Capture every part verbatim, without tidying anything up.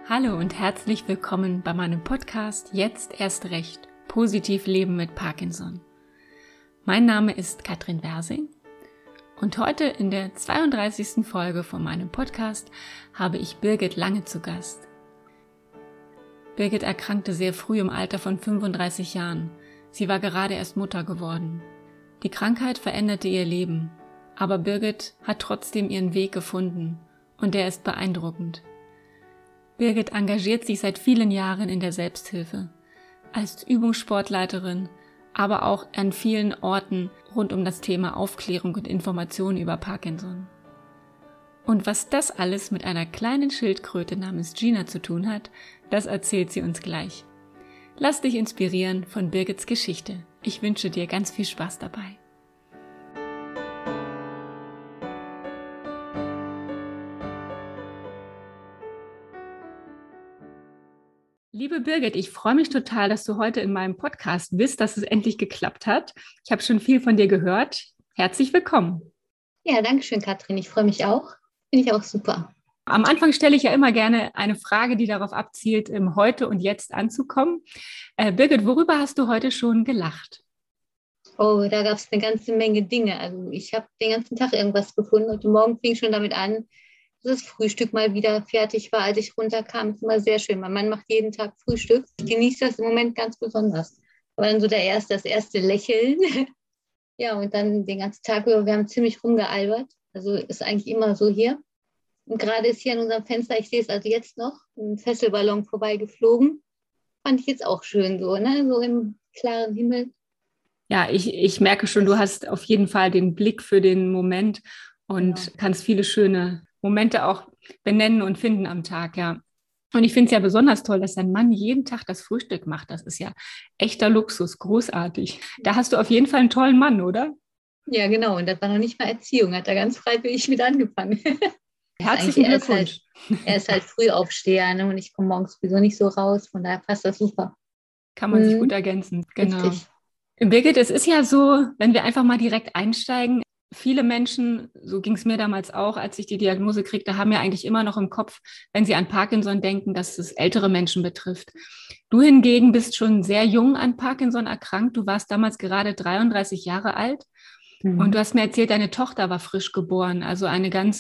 Hallo und herzlich willkommen bei meinem Podcast Jetzt erst recht, positiv leben mit Parkinson. Mein Name ist Katrin Wersing und heute in der zweiunddreißigsten Folge von meinem Podcast habe ich Birgit Lange zu Gast. Birgit erkrankte sehr früh im Alter von fünfunddreißig Jahren. Sie war gerade erst Mutter geworden. Die Krankheit veränderte ihr Leben, aber Birgit hat trotzdem ihren Weg gefunden und der ist beeindruckend. Birgit engagiert sich seit vielen Jahren in der Selbsthilfe, als Übungssportleiterin, aber auch an vielen Orten rund um das Thema Aufklärung und Information über Parkinson. Und was das alles mit einer kleinen Schildkröte namens Gina zu tun hat, das erzählt sie uns gleich. Lass dich inspirieren von Birgits Geschichte. Ich wünsche dir ganz viel Spaß dabei. Liebe Birgit, ich freue mich total, dass du heute in meinem Podcast bist, dass es endlich geklappt hat. Ich habe schon viel von dir gehört. Herzlich willkommen. Ja, danke schön, Katrin. Ich freue mich auch. Finde ich auch super. Am Anfang stelle ich ja immer gerne eine Frage, die darauf abzielt, im Heute und Jetzt anzukommen. Äh, Birgit, worüber hast du heute schon gelacht? Oh, da gab es eine ganze Menge Dinge. Also ich habe den ganzen Tag irgendwas gefunden. Heute Morgen fing schon damit an, dass das Frühstück mal wieder fertig war, als ich runterkam. Das ist immer sehr schön. Mein Mann macht jeden Tag Frühstück. Ich genieße das im Moment ganz besonders. Aber dann so der erste, das erste Lächeln. Ja, und dann den ganzen Tag über, wir haben ziemlich rumgealbert. Also ist eigentlich immer so hier. Und gerade ist hier an unserem Fenster, ich sehe es also jetzt noch, ein Fesselballon vorbeigeflogen. Fand ich jetzt auch schön so, ne? So im klaren Himmel. Ja, ich, ich merke schon, du hast auf jeden Fall den Blick für den Moment und Genau. kannst viele schöne Momente auch benennen und finden am Tag, ja. Und ich finde es ja besonders toll, dass dein Mann jeden Tag das Frühstück macht. Das ist ja echter Luxus, großartig. Da hast du auf jeden Fall einen tollen Mann, oder? Ja, genau. Und das war noch nicht mal Erziehung, hat er ganz freiwillig mit angefangen. Herzlichen er ist Glückwunsch. Halt, er ist halt Frühaufsteher, ne? Und ich komme morgens sowieso nicht so raus. Von daher passt das super. Kann man sich Hm, gut ergänzen, genau. richtig. Birgit, es ist ja so, wenn wir einfach mal direkt einsteigen, viele Menschen, so ging es mir damals auch, als ich die Diagnose kriegte, haben ja eigentlich immer noch im Kopf, wenn sie an Parkinson denken, dass es ältere Menschen betrifft. Du hingegen bist schon sehr jung an Parkinson erkrankt. Du warst damals gerade dreiunddreißig Jahre alt Mhm. und du hast mir erzählt, deine Tochter war frisch geboren. Also eine ganz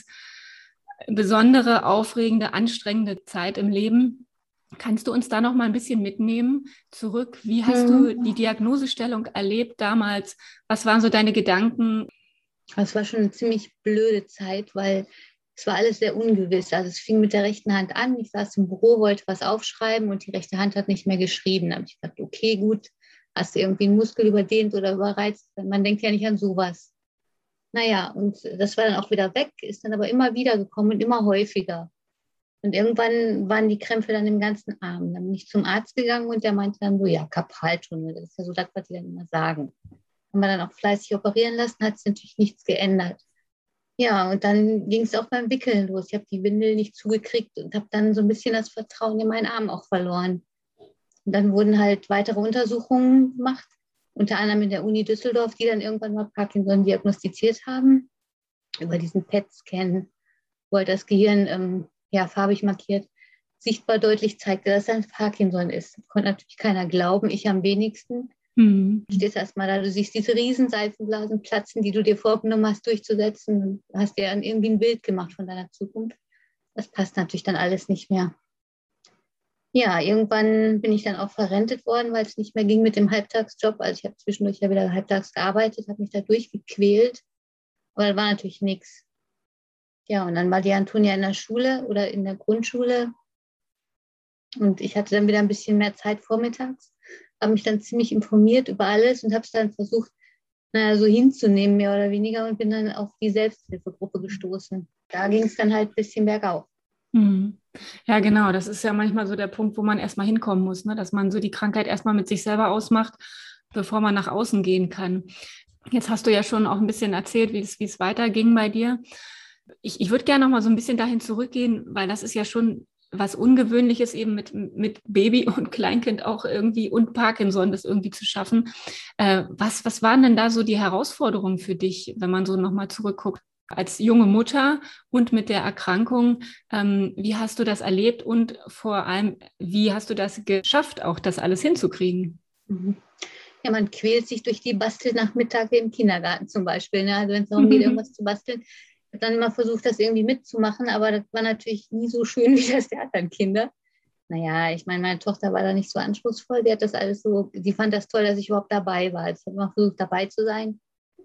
besondere, aufregende, anstrengende Zeit im Leben. Kannst du uns da noch mal ein bisschen mitnehmen zurück? Wie hast Mhm. du die Diagnosestellung erlebt damals? Was waren so deine Gedanken? Es war schon eine ziemlich blöde Zeit, weil es war alles sehr ungewiss. Also es fing mit der rechten Hand an. Ich saß im Büro, wollte was aufschreiben und die rechte Hand hat nicht mehr geschrieben. Da habe ich gedacht, okay, gut, hast du irgendwie einen Muskel überdehnt oder überreizt? Man denkt ja nicht an sowas. Naja, und das war dann auch wieder weg, ist dann aber immer wieder gekommen und immer häufiger. Und irgendwann waren die Krämpfe dann im ganzen Arm. Dann bin ich zum Arzt gegangen und der meinte dann so, ja, Karpaltunnel, das ist ja so das, was die dann immer sagen. Haben wir dann auch fleißig operieren lassen, hat sich natürlich nichts geändert. Ja, und dann ging es auch beim Wickeln los. Ich habe die Windel nicht zugekriegt und habe dann so ein bisschen das Vertrauen in meinen Arm auch verloren. Und dann wurden halt weitere Untersuchungen gemacht, unter anderem in der Uni Düsseldorf, die dann irgendwann mal Parkinson diagnostiziert haben, über diesen P E T-Scan, wo halt das Gehirn ähm, ja, farbig markiert, sichtbar deutlich zeigte, dass er Parkinson ist. Das konnte natürlich keiner glauben, ich am wenigsten. Mhm. Du stehst erstmal da, du siehst diese riesen Seifenblasen platzen, die du dir vorgenommen hast durchzusetzen und hast dir dann irgendwie ein Bild gemacht von deiner Zukunft. Das passt natürlich dann alles nicht mehr. Ja, irgendwann bin ich dann auch verrentet worden, weil es nicht mehr ging mit dem Halbtagsjob. Also ich habe zwischendurch ja wieder halbtags gearbeitet, habe mich da durchgequält, aber das war natürlich nichts. Ja, und dann war die Antonia in der Schule oder in der Grundschule und ich hatte dann wieder ein bisschen mehr Zeit vormittags, habe mich dann ziemlich informiert über alles und habe es dann versucht, naja, so hinzunehmen, mehr oder weniger, und bin dann auf die Selbsthilfegruppe gestoßen. Da ging es dann halt ein bisschen bergauf. Mhm. Ja, genau. Das ist ja manchmal so der Punkt, wo man erstmal hinkommen muss, ne? Dass man so die Krankheit erstmal mit sich selber ausmacht, bevor man nach außen gehen kann. Jetzt hast du ja schon auch ein bisschen erzählt, wie es, wie es weiterging bei dir. Ich, ich würde gerne noch mal so ein bisschen dahin zurückgehen, weil das ist ja schon was Ungewöhnliches, eben mit, mit Baby und Kleinkind auch irgendwie und Parkinson das irgendwie zu schaffen. Äh, was, was waren denn da so die Herausforderungen für dich, wenn man so nochmal zurückguckt? Als junge Mutter und mit der Erkrankung, ähm, wie hast du das erlebt und vor allem, wie hast du das geschafft, auch das alles hinzukriegen? Mhm. Ja, man quält sich durch die Bastelnachmittage im Kindergarten zum Beispiel. Ne? Also wenn es darum geht, irgendwas zu basteln, wird dann immer versucht, das irgendwie mitzumachen, aber das war natürlich nie so schön wie das der anderen Kinder. Naja, ich meine, meine Tochter war da nicht so anspruchsvoll. Die hat das alles so, die fand das toll, dass ich überhaupt dabei war. Ich habe immer versucht, dabei zu sein.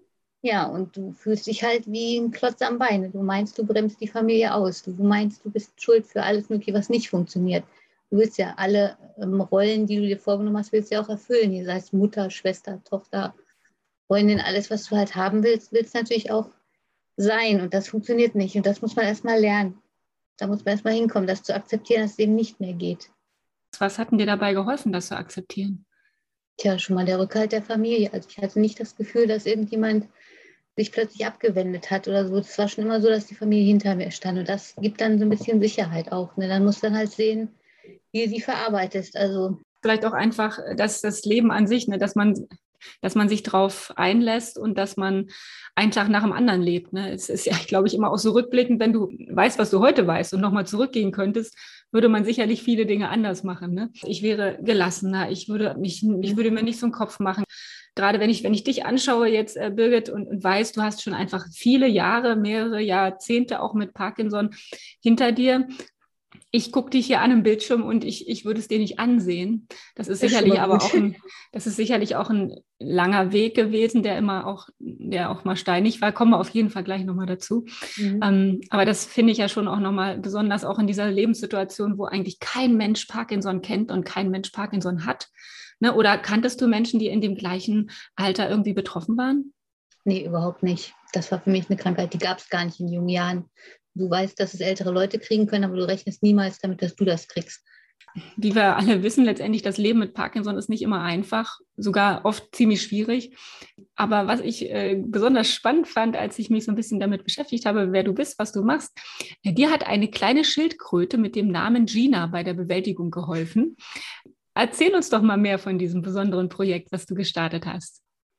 Ja, und du fühlst dich halt wie ein Klotz am Bein. Du meinst, du bremst die Familie aus. Du meinst, du bist schuld für alles Mögliche, was nicht funktioniert. Du willst ja alle ähm, Rollen, die du dir vorgenommen hast, willst ja auch erfüllen. Hier sei es Mutter, Schwester, Tochter, Freundin, alles, was du halt haben willst, willst natürlich auch sein. Und das funktioniert nicht. Und das muss man erstmal lernen. Da muss man erstmal hinkommen, das zu akzeptieren, dass es eben nicht mehr geht. Was hat denn dir dabei geholfen, das zu akzeptieren? Tja, schon mal der Rückhalt der Familie. Also ich hatte nicht das Gefühl, dass irgendjemand sich plötzlich abgewendet hat oder so. Es war schon immer so, dass die Familie hinter mir stand. Und das gibt dann so ein bisschen Sicherheit auch. Ne? Dann musst du dann halt sehen, wie du sie verarbeitest. Also Vielleicht auch einfach dass das Leben an sich, ne, dass man, dass man sich drauf einlässt und dass man einen Tag nach dem anderen lebt. Ne? Es ist ja, glaube ich, immer auch so rückblickend, wenn du weißt, was du heute weißt und nochmal zurückgehen könntest, würde man sicherlich viele Dinge anders machen. Ne? Ich wäre gelassener, ich würde mich, ich würde mir nicht so einen Kopf machen. Gerade wenn ich, wenn ich dich anschaue jetzt, äh, Birgit, und, und weiß, du hast schon einfach viele Jahre, mehrere Jahrzehnte auch mit Parkinson hinter dir. Ich gucke dich hier an im Bildschirm und ich, ich würde es dir nicht ansehen. Das ist das ist schon sicherlich mal aber gut. auch ein, das ist sicherlich auch ein langer Weg gewesen, der immer auch, der auch mal steinig war. Kommen wir auf jeden Fall gleich nochmal dazu. Mhm. Ähm, aber das finde ich ja schon auch nochmal besonders auch in dieser Lebenssituation, wo eigentlich kein Mensch Parkinson kennt und kein Mensch Parkinson hat. Ne? Oder kanntest du Menschen, die in dem gleichen Alter irgendwie betroffen waren? Nee, überhaupt nicht. Das war für mich eine Krankheit, die gab es gar nicht in jungen Jahren. Du weißt, dass es ältere Leute kriegen können, aber du rechnest niemals damit, dass du das kriegst. Wie wir alle wissen, letztendlich das Leben mit Parkinson ist nicht immer einfach, sogar oft ziemlich schwierig. Aber was ich äh, besonders spannend fand, als ich mich so ein bisschen damit beschäftigt habe, wer du bist, was du machst, äh, dir hat eine kleine Schildkröte mit dem Namen Gina bei der Bewältigung geholfen. Erzähl uns doch mal mehr von diesem besonderen Projekt, was du gestartet hast.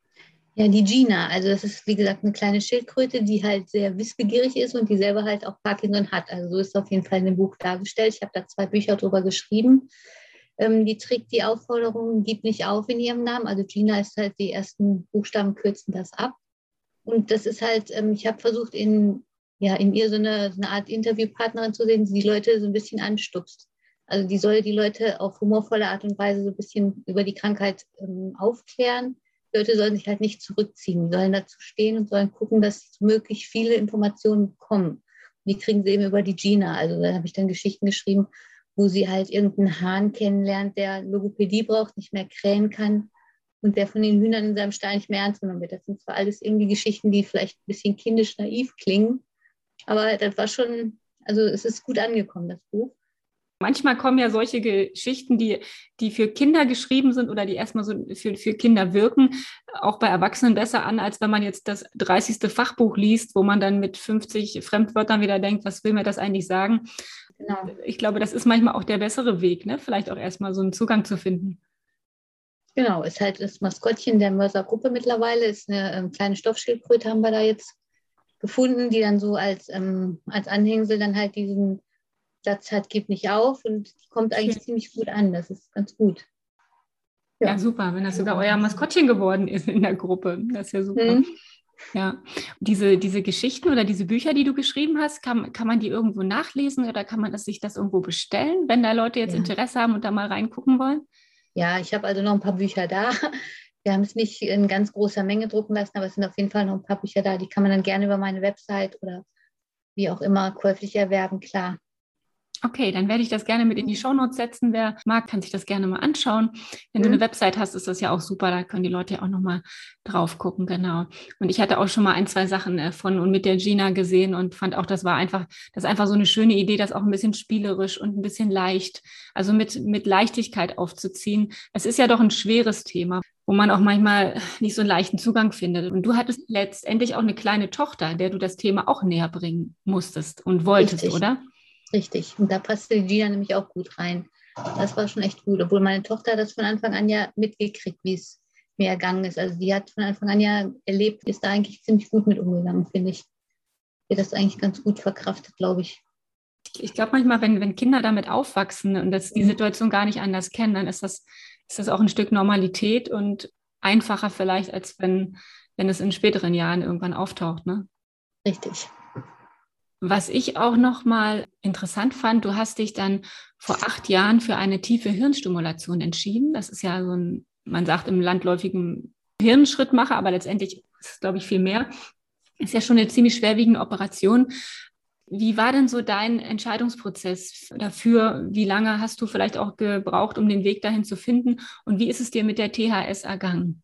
Ja, die Gina, also das ist wie gesagt eine kleine Schildkröte, die halt sehr wissbegierig ist und die selber halt auch Parkinson hat. Also so ist es auf jeden Fall in dem Buch dargestellt. Ich habe da zwei Bücher drüber geschrieben. Ähm, die trägt die Aufforderung, gib nicht auf in ihrem Namen. Also Gina ist halt, die ersten Buchstaben kürzen das ab. Und das ist halt, ähm, ich habe versucht, in, ja, in ihr so eine, so eine Art Interviewpartnerin zu sehen, die die Leute so ein bisschen anstupst. Also die soll die Leute auf humorvolle Art und Weise so ein bisschen über die Krankheit ähm, aufklären. Die Leute sollen sich halt nicht zurückziehen, die sollen dazu stehen und sollen gucken, dass sie möglichst viele Informationen bekommen. Und die kriegen sie eben über die Gina. Also da habe ich dann Geschichten geschrieben, wo sie halt irgendeinen Hahn kennenlernt, der Logopädie braucht, nicht mehr krähen kann und der von den Hühnern in seinem Stall nicht mehr ernst genommen wird. Das sind zwar alles irgendwie Geschichten, die vielleicht ein bisschen kindisch naiv klingen, aber das war schon, also es ist gut angekommen, das Buch. Manchmal kommen ja solche Geschichten, die, die für Kinder geschrieben sind oder die erstmal so für, für Kinder wirken, auch bei Erwachsenen besser an, als wenn man jetzt das dreißigste Fachbuch liest, wo man dann mit fünfzig Fremdwörtern wieder denkt, was will mir das eigentlich sagen? Genau. Ich glaube, das ist manchmal auch der bessere Weg, ne? Vielleicht auch erstmal so einen Zugang zu finden. Genau, ist halt das Maskottchen der Mörsergruppe mittlerweile, ist eine ähm, kleine Stoffschildkröte, haben wir da jetzt gefunden, die dann so als, ähm, als Anhängsel dann halt diesen Satz hat, gib nicht auf und die kommt eigentlich Schön. ziemlich gut an, das ist ganz gut. Ja, Ja. super, wenn das sogar euer Maskottchen geworden ist in der Gruppe. Das ist ja super. Hm. Ja, diese, diese Geschichten oder diese Bücher, die du geschrieben hast, kann, kann man die irgendwo nachlesen oder kann man das, sich das irgendwo bestellen, wenn da Leute jetzt Ja. Interesse haben und da mal reingucken wollen? Ja, ich habe also noch ein paar Bücher da. Wir haben es nicht in ganz großer Menge drucken lassen, aber es sind auf jeden Fall noch ein paar Bücher da. Die kann man dann gerne über meine Website oder wie auch immer käuflich erwerben, klar. Okay, dann werde ich das gerne mit in die Shownotes setzen. Wer mag, kann sich das gerne mal anschauen. Wenn du eine Hm? Website hast, ist das ja auch super. Da können die Leute ja auch nochmal drauf gucken, genau. Und ich hatte auch schon mal ein, zwei Sachen äh, von und mit der Gina gesehen und fand auch, das war einfach, das ist einfach so eine schöne Idee, das auch ein bisschen spielerisch und ein bisschen leicht, also mit, mit Leichtigkeit aufzuziehen. Es ist ja doch ein schweres Thema, wo man auch manchmal nicht so einen leichten Zugang findet. Und du hattest letztendlich auch eine kleine Tochter, der du das Thema auch näher bringen musstest und wolltest, Richtig, oder? richtig. Und da passte die Gina nämlich auch gut rein. Das war schon echt gut, obwohl meine Tochter das von Anfang an ja mitgekriegt, wie es mir ergangen ist. Also die hat von Anfang an ja erlebt, ist da eigentlich ziemlich gut mit umgegangen, finde ich. wird das eigentlich ganz gut verkraftet, glaube ich. Ich glaube manchmal, wenn, wenn Kinder damit aufwachsen und das, die Situation gar nicht anders kennen, dann ist das, ist das auch ein Stück Normalität und einfacher vielleicht, als wenn, wenn es in späteren Jahren irgendwann auftaucht, ne? Richtig. Was ich auch noch mal interessant fand, du hast dich dann vor acht Jahren für eine tiefe Hirnstimulation entschieden. Das ist ja so ein, man sagt im landläufigen Hirnschrittmacher, aber letztendlich ist es, glaube ich, viel mehr. Ist ja schon eine ziemlich schwerwiegende Operation. Wie war denn so dein Entscheidungsprozess dafür? Wie lange hast du vielleicht auch gebraucht, um den Weg dahin zu finden? Und wie ist es dir mit der T H S ergangen?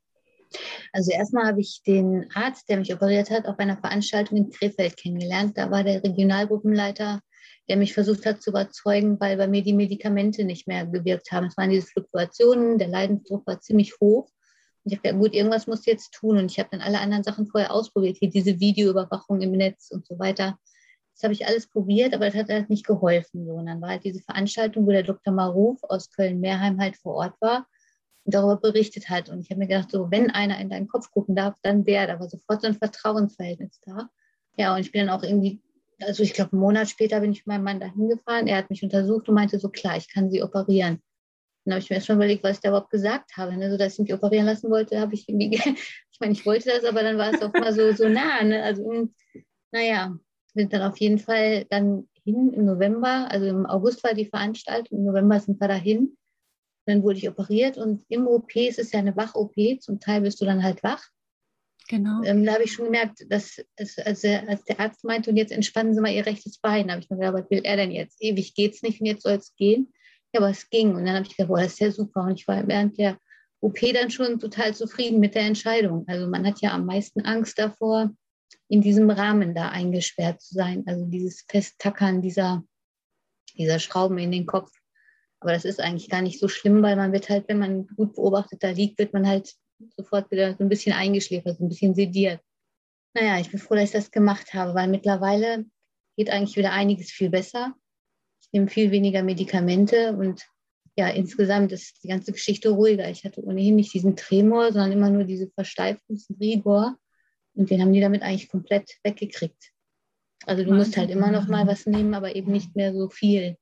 Also erstmal habe ich den Arzt, der mich operiert hat, auf einer Veranstaltung in Krefeld kennengelernt. Da war der Regionalgruppenleiter, der mich versucht hat zu überzeugen, weil bei mir die Medikamente nicht mehr gewirkt haben. Es waren diese Fluktuationen, der Leidensdruck war ziemlich hoch. Und ich habe gesagt, gut, irgendwas musst du jetzt tun. Und ich habe dann alle anderen Sachen vorher ausprobiert, wie diese Videoüberwachung im Netz und so weiter. Das habe ich alles probiert, aber das hat halt nicht geholfen. So. Und dann war halt diese Veranstaltung, wo der Doktor Maruf aus Köln-Meerheim halt vor Ort war und darüber berichtet hat. Und ich habe mir gedacht, so, wenn einer in deinen Kopf gucken darf, dann der. Da war sofort so ein Vertrauensverhältnis da. Ja, und ich bin dann auch irgendwie, also ich glaube, einen Monat später bin ich mit meinem Mann dahin gefahren. Er hat mich untersucht und meinte so, klar, ich kann sie operieren. Dann habe ich mir erst mal überlegt, was ich da überhaupt gesagt habe. Ne? So, dass ich mich operieren lassen wollte, habe ich irgendwie, ich meine, ich wollte das, aber dann war es auch mal so, so nah. Ne? Also, naja, sind dann auf jeden Fall dann hin im November, also im August war die Veranstaltung, im November sind wir dahin. Dann wurde ich operiert und im O P, es ist ja eine Wach-O P, zum Teil bist du dann halt wach. Genau. Ähm, da habe ich schon gemerkt, dass es, als, der, als der Arzt meinte, und jetzt entspannen Sie mal Ihr rechtes Bein, da habe ich mir gedacht, was will er denn jetzt? Ewig geht es nicht und jetzt soll es gehen. Ja, aber es ging. Und dann habe ich gedacht, boah, das ist ja super. Und ich war während der O P dann schon total zufrieden mit der Entscheidung. Also man hat ja am meisten Angst davor, in diesem Rahmen da eingesperrt zu sein. Also dieses Festtackern dieser, dieser Schrauben in den Kopf. Aber das ist eigentlich gar nicht so schlimm, weil man wird halt, wenn man gut beobachtet da liegt, wird man halt sofort wieder so ein bisschen eingeschläfert, so ein bisschen sediert. Naja, ich bin froh, dass ich das gemacht habe, weil mittlerweile geht eigentlich wieder einiges viel besser. Ich nehme viel weniger Medikamente und ja, insgesamt ist die ganze Geschichte ruhiger. Ich hatte ohnehin nicht diesen Tremor, sondern immer nur diese Versteifung, diesen Rigor. Und den haben die damit eigentlich komplett weggekriegt. Also du musst halt immer noch mal was nehmen, aber eben nicht mehr so viel.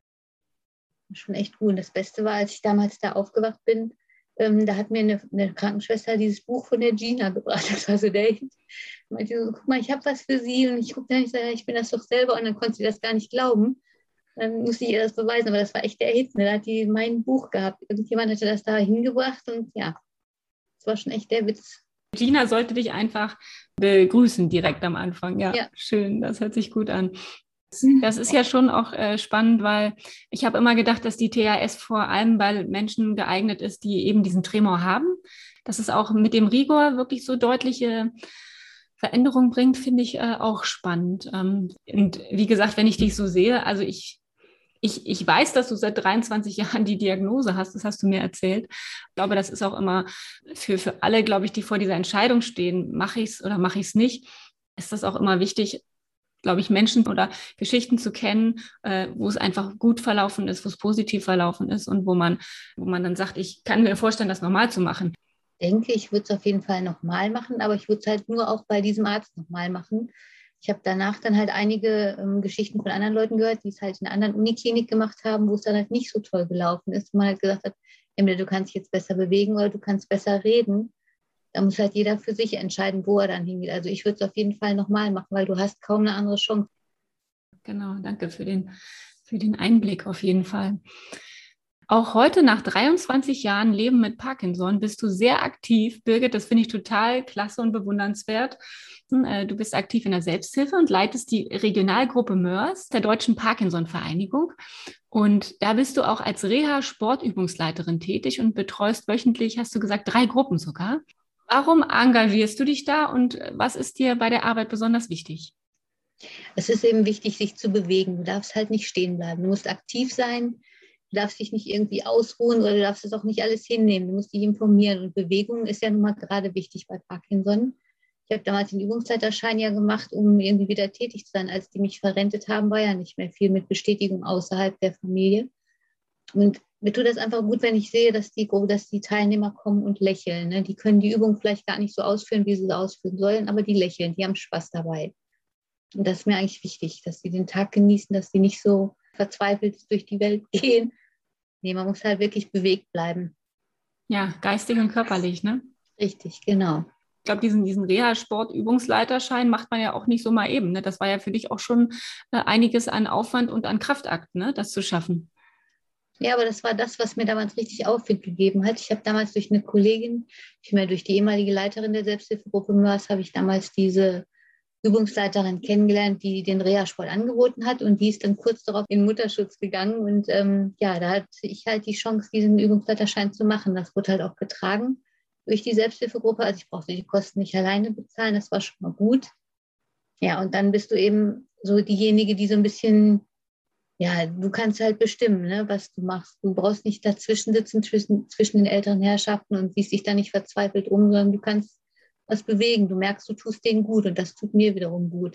Schon echt gut. Und das Beste war, als ich damals da aufgewacht bin, ähm, da hat mir eine, eine Krankenschwester dieses Buch von der Gina gebracht. Das war so der Hit. Ich meinte so, guck mal, ich habe was für sie. Und ich gucke dann, ich sage, ich bin das doch selber. Und dann konnte sie das gar nicht glauben. Dann musste ich ihr das beweisen. Aber das war echt der Hit. Ne? Da hat die mein Buch gehabt. Irgendjemand hatte das da hingebracht. Und ja, das war schon echt der Witz. Gina sollte dich einfach begrüßen direkt am Anfang. Ja, Ja. Schön, das hört sich gut an. Das ist ja schon auch äh, spannend, weil ich habe immer gedacht, dass die T H S vor allem bei Menschen geeignet ist, die eben diesen Tremor haben. Dass es auch mit dem Rigor wirklich so deutliche Veränderungen bringt, finde ich äh, auch spannend. Ähm, und wie gesagt, wenn ich dich so sehe, also ich Ich, ich weiß, dass du seit dreiundzwanzig Jahren die Diagnose hast, das hast du mir erzählt. Ich glaube, das ist auch immer für, für alle, glaube ich, die vor dieser Entscheidung stehen, mache ich es oder mache ich es nicht, ist das auch immer wichtig, glaube ich, Menschen oder Geschichten zu kennen, äh, wo es einfach gut verlaufen ist, wo es positiv verlaufen ist und wo man, wo man dann sagt, ich kann mir vorstellen, das normal zu machen. Ich denke, ich würde es auf jeden Fall nochmal machen, aber ich würde es halt nur auch bei diesem Arzt nochmal machen. Ich habe danach dann halt einige ähm, Geschichten von anderen Leuten gehört, die es halt in einer anderen Uniklinik gemacht haben, wo es dann halt nicht so toll gelaufen ist. Wo man halt gesagt hat, entweder du kannst dich jetzt besser bewegen oder du kannst besser reden. Da muss halt jeder für sich entscheiden, wo er dann hingeht. Also ich würde es auf jeden Fall nochmal machen, weil du hast kaum eine andere Chance. Genau, danke für den, für den Einblick auf jeden Fall. Auch heute nach dreiundzwanzig Jahren Leben mit Parkinson bist du sehr aktiv, Birgit. Das finde ich total klasse und bewundernswert. Du bist aktiv in der Selbsthilfe und leitest die Regionalgruppe Mörs der Deutschen Parkinson-Vereinigung. Und da bist du auch als Reha-Sportübungsleiterin tätig und betreust wöchentlich, hast du gesagt, drei Gruppen sogar. Warum engagierst du dich da und was ist dir bei der Arbeit besonders wichtig? Es ist eben wichtig, sich zu bewegen. Du darfst halt nicht stehen bleiben. Du musst aktiv sein. Du darfst dich nicht irgendwie ausruhen oder du darfst das auch nicht alles hinnehmen. Du musst dich informieren. Und Bewegung ist ja nun mal gerade wichtig bei Parkinson. Ich habe damals den Übungsleiterschein ja gemacht, um irgendwie wieder tätig zu sein. Als die mich verrentet haben, war ja nicht mehr viel mit Bestätigung außerhalb der Familie. Und mir tut das einfach gut, wenn ich sehe, dass die, dass die Teilnehmer kommen und lächeln. Ne? Die können die Übung vielleicht gar nicht so ausführen, wie sie sie ausführen sollen, aber die lächeln, die haben Spaß dabei. Und das ist mir eigentlich wichtig, dass sie den Tag genießen, dass sie nicht so verzweifelt durch die Welt gehen. Nee, man muss halt wirklich bewegt bleiben. Ja, geistig und körperlich, ne? Richtig, genau. Ich glaube, diesen, diesen Reha-Sport-Übungsleiterschein macht man ja auch nicht so mal eben. Ne? Das war ja für dich auch schon äh, einiges an Aufwand und an Kraftakt, ne? Das zu schaffen. Ja, aber das war das, was mir damals richtig Aufwind gegeben hat. Ich habe damals durch eine Kollegin, vielmehr durch die ehemalige Leiterin der Selbsthilfegruppe M Ö A S, habe ich damals diese Übungsleiterin kennengelernt, die den Reha-Sport angeboten hat, und die ist dann kurz darauf in den Mutterschutz gegangen, und ähm, ja, da hatte ich halt die Chance, diesen Übungsleiterschein zu machen. Das wurde halt auch getragen durch die Selbsthilfegruppe, also ich brauchte die Kosten nicht alleine bezahlen, das war schon mal gut. Ja, und dann bist du eben so diejenige, die so ein bisschen, ja, du kannst halt bestimmen, ne, was du machst. Du brauchst nicht dazwischen sitzen, zwischen, zwischen den älteren Herrschaften und siehst dich da nicht verzweifelt um, sondern du kannst was bewegen. Du merkst, du tust denen gut, und das tut mir wiederum gut.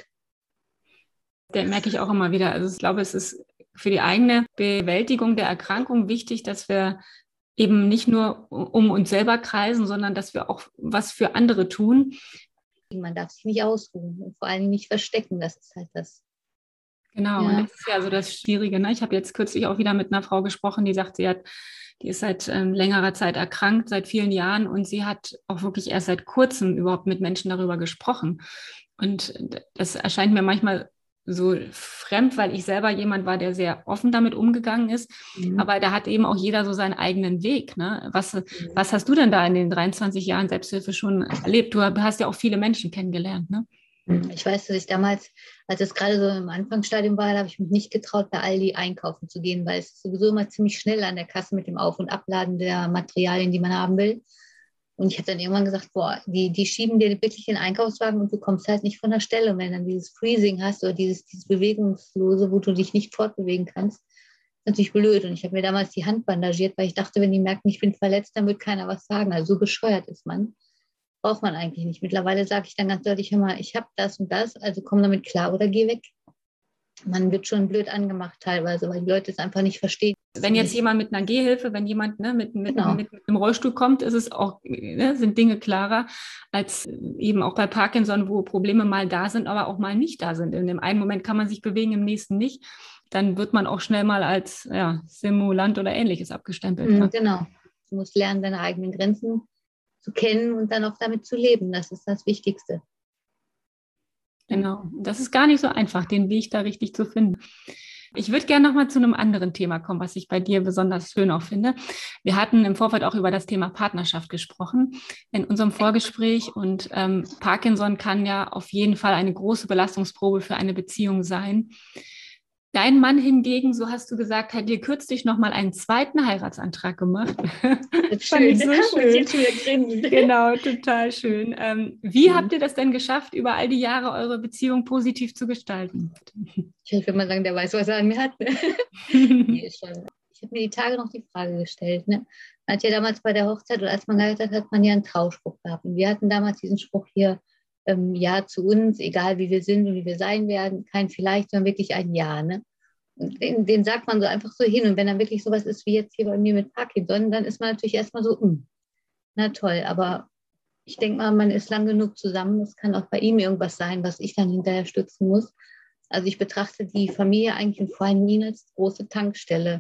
Der merke ich auch immer wieder. Also ich glaube, es ist für die eigene Bewältigung der Erkrankung wichtig, dass wir eben nicht nur um uns selber kreisen, sondern dass wir auch was für andere tun. Man darf sich nicht ausruhen und vor allem nicht verstecken. Das ist halt das. Genau, Ja. und das ist ja so das Schwierige. Ne? Ich habe jetzt kürzlich auch wieder mit einer Frau gesprochen, die sagt, sie hat, die ist seit ähm, längerer Zeit erkrankt, seit vielen Jahren, und sie hat auch wirklich erst seit kurzem überhaupt mit Menschen darüber gesprochen. Und das erscheint mir manchmal so fremd, weil ich selber jemand war, der sehr offen damit umgegangen ist. Mhm. Aber da hat eben auch jeder so seinen eigenen Weg. Ne? Was, mhm. was hast du denn da in den dreiundzwanzig Jahren Selbsthilfe schon erlebt? Du hast ja auch viele Menschen kennengelernt, ne? Ich weiß, dass ich damals, als es gerade so im Anfangsstadium war, da habe ich mich nicht getraut, bei Aldi einkaufen zu gehen, weil es ist sowieso immer ziemlich schnell an der Kasse mit dem Auf- und Abladen der Materialien, die man haben will. Und ich habe dann irgendwann gesagt, boah, die, die schieben dir wirklich den Einkaufswagen und du kommst halt nicht von der Stelle. Und wenn dann dieses Freezing hast oder dieses, dieses Bewegungslose, wo du dich nicht fortbewegen kannst, ist natürlich blöd. Und ich habe mir damals die Hand bandagiert, weil ich dachte, wenn die merken, ich bin verletzt, dann wird keiner was sagen. Also so bescheuert ist man. Braucht man eigentlich nicht. Mittlerweile sage ich dann ganz deutlich, hör mal, ich habe das und das, also komm damit klar oder geh weg. Man wird schon blöd angemacht teilweise, weil die Leute es einfach nicht verstehen. Wenn jetzt jemand mit einer Gehhilfe, wenn jemand ne, mit, mit, Genau. mit, mit einem Rollstuhl kommt, ist es auch, ne, sind Dinge klarer als eben auch bei Parkinson, wo Probleme mal da sind, aber auch mal nicht da sind. In dem einen Moment kann man sich bewegen, im nächsten nicht. Dann wird man auch schnell mal als ja, Simulant oder Ähnliches abgestempelt. Mhm, ne? Genau. Du musst lernen, deine eigenen Grenzen zu kennen und dann auch damit zu leben. Das ist das Wichtigste. Genau. Das ist gar nicht so einfach, den Weg da richtig zu finden. Ich würde gerne noch mal zu einem anderen Thema kommen, was ich bei dir besonders schön auch finde. Wir hatten im Vorfeld auch über das Thema Partnerschaft gesprochen in unserem Vorgespräch, und ähm, Parkinson kann ja auf jeden Fall eine große Belastungsprobe für eine Beziehung sein. Dein Mann hingegen, so hast du gesagt, hat dir kürzlich noch mal einen zweiten Heiratsantrag gemacht. Das ist schön. So schön. Jetzt wieder grinsen. Genau, total schön. Ähm, wie mhm. habt ihr das denn geschafft, über all die Jahre eure Beziehung positiv zu gestalten? Ich würde mal sagen, der weiß, was er an mir hat. Ne? Nee, schon. Ich habe mir die Tage noch die Frage gestellt. Ne? Man hat ja damals bei der Hochzeit oder als man geheiratet hat, hat man ja einen Trauspruch gehabt. Und wir hatten damals diesen Spruch hier, ähm, Ja zu uns, egal wie wir sind und wie wir sein werden. Kein Vielleicht, sondern wirklich ein Ja. Ne? Und den, den sagt man so einfach so hin. Und wenn dann wirklich sowas ist wie jetzt hier bei mir mit Parkinson, dann ist man natürlich erstmal so, mh, na toll. Aber ich denke mal, man ist lang genug zusammen. Es kann auch bei ihm irgendwas sein, was ich dann hinterher stützen muss. Also ich betrachte die Familie eigentlich und vor allem ihn als große Tankstelle.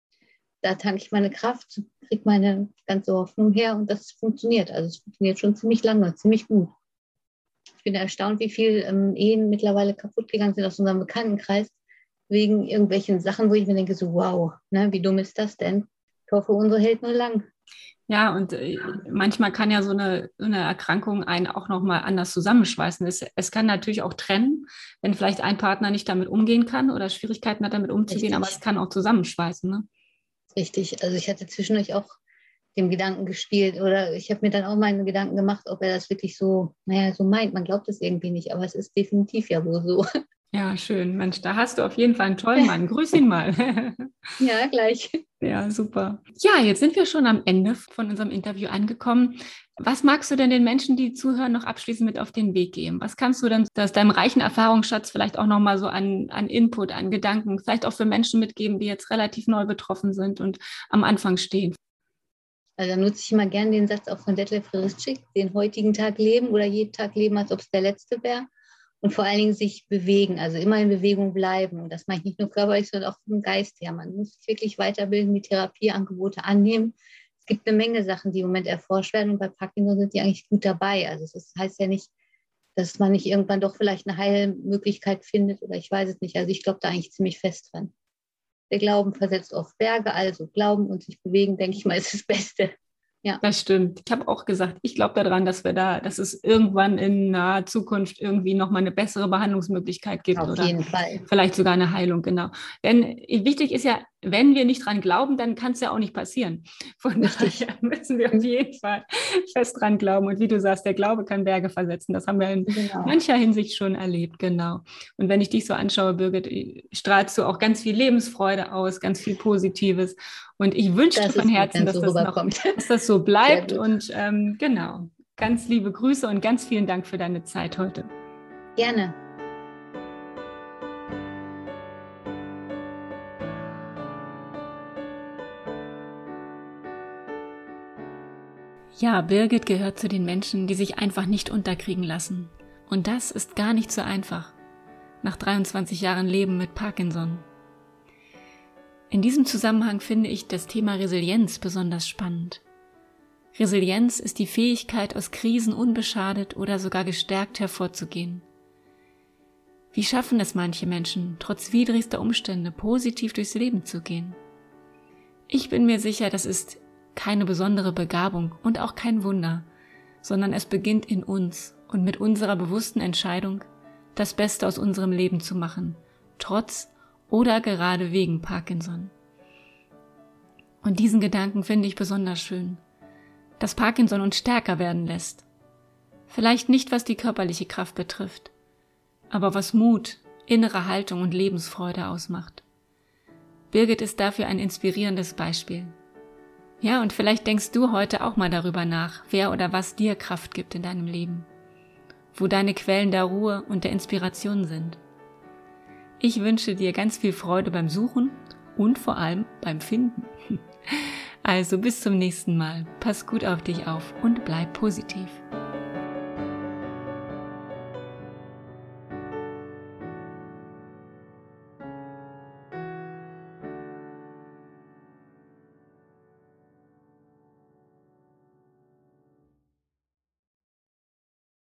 Da tanke ich meine Kraft, kriege meine ganze Hoffnung her, und das funktioniert. Also es funktioniert schon ziemlich lange, ziemlich gut. Ich bin erstaunt, wie viele ähm, Ehen mittlerweile kaputt gegangen sind aus unserem Bekanntenkreis wegen irgendwelchen Sachen, wo ich mir denke, so wow, ne, wie dumm ist das denn? Ich hoffe, unsere hält nur lang. Ja, und äh, manchmal kann ja so eine, so eine Erkrankung einen auch nochmal anders zusammenschweißen. Es, es kann natürlich auch trennen, wenn vielleicht ein Partner nicht damit umgehen kann oder Schwierigkeiten hat, damit umzugehen, Richtig. Aber es kann auch zusammenschweißen. Ne? Richtig, also ich hatte zwischendurch auch dem Gedanken gespielt, oder ich habe mir dann auch meine Gedanken gemacht, ob er das wirklich so, naja, so meint. Man glaubt es irgendwie nicht, aber es ist definitiv ja wohl so. Ja, schön. Mensch, da hast du auf jeden Fall einen tollen Mann. Grüß ihn mal. Ja, gleich. Ja, super. Ja, jetzt sind wir schon am Ende von unserem Interview angekommen. Was magst du denn den Menschen, die zuhören, noch abschließend mit auf den Weg geben? Was kannst du denn aus deinem reichen Erfahrungsschatz vielleicht auch nochmal so an, an Input, an Gedanken, vielleicht auch für Menschen mitgeben, die jetzt relativ neu betroffen sind und am Anfang stehen? Also da nutze ich immer gerne den Satz auch von Detlef Rizschik, den heutigen Tag leben oder jeden Tag leben, als ob es der letzte wäre. Und vor allen Dingen sich bewegen, also immer in Bewegung bleiben. Und das meine ich nicht nur körperlich, sondern auch vom Geist her. Man muss sich wirklich weiterbilden, die Therapieangebote annehmen. Es gibt eine Menge Sachen, die im Moment erforscht werden. Und bei Parkinson sind die eigentlich gut dabei. Also das heißt ja nicht, dass man nicht irgendwann doch vielleicht eine Heilmöglichkeit findet oder ich weiß es nicht. Also ich glaube da eigentlich ziemlich fest dran. Der Glauben versetzt oft Berge, also Glauben und sich bewegen, denke ich mal, ist das Beste. Ja. Das stimmt. Ich habe auch gesagt, ich glaube daran, dass wir da, dass es irgendwann in naher Zukunft irgendwie nochmal eine bessere Behandlungsmöglichkeit gibt. Auf oder jeden Fall. vielleicht sogar eine Heilung, genau. Denn wichtig ist ja, wenn wir nicht dran glauben, dann kann es ja auch nicht passieren. Von daher müssen wir auf jeden Fall fest dran glauben. Und wie du sagst, der Glaube kann Berge versetzen. Das haben wir in genau. mancher Hinsicht schon erlebt, genau. Und wenn ich dich so anschaue, Birgit, strahlst du auch ganz viel Lebensfreude aus, ganz viel Positives. Und ich wünsche dir von Herzen, dass, so das noch, dass das so bleibt. Und ähm, genau, ganz liebe Grüße und ganz vielen Dank für deine Zeit heute. Gerne. Ja, Birgit gehört zu den Menschen, die sich einfach nicht unterkriegen lassen. Und das ist gar nicht so einfach. Nach dreiundzwanzig Jahren Leben mit Parkinson. In diesem Zusammenhang finde ich das Thema Resilienz besonders spannend. Resilienz ist die Fähigkeit, aus Krisen unbeschadet oder sogar gestärkt hervorzugehen. Wie schaffen es manche Menschen, trotz widrigster Umstände positiv durchs Leben zu gehen? Ich bin mir sicher, das ist keine besondere Begabung und auch kein Wunder, sondern es beginnt in uns und mit unserer bewussten Entscheidung, das Beste aus unserem Leben zu machen, trotz oder gerade wegen Parkinson. Und diesen Gedanken finde ich besonders schön, dass Parkinson uns stärker werden lässt. Vielleicht nicht, was die körperliche Kraft betrifft, aber was Mut, innere Haltung und Lebensfreude ausmacht. Birgit ist dafür ein inspirierendes Beispiel. Ja, und vielleicht denkst du heute auch mal darüber nach, wer oder was dir Kraft gibt in deinem Leben, wo deine Quellen der Ruhe und der Inspiration sind. Ich wünsche dir ganz viel Freude beim Suchen und vor allem beim Finden. Also bis zum nächsten Mal. Pass gut auf dich auf und bleib positiv.